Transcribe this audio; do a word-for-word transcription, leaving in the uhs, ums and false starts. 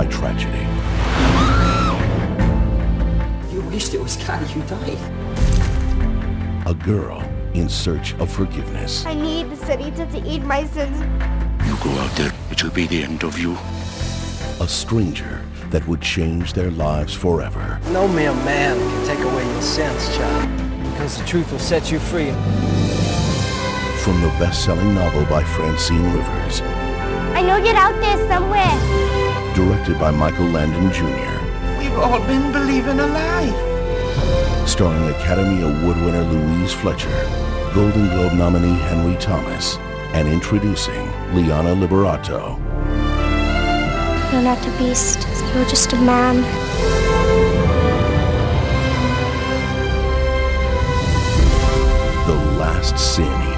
by tragedy. You wished it was Carrie who died. A girl in search of forgiveness. I need the city to eat my sins. You go out there, it will be the end of you. A stranger that would change their lives forever. No mere man can take away your sins, child, because the truth will set you free. From the best-selling novel by Francine Rivers. I know you're out there somewhere. Directed by Michael Landon Junior We've all been believing a lie. Starring Academy Award winner Louise Fletcher, Golden Globe nominee Henry Thomas, and introducing Liana Liberato. You're not a beast. You're just a man. The Last Sin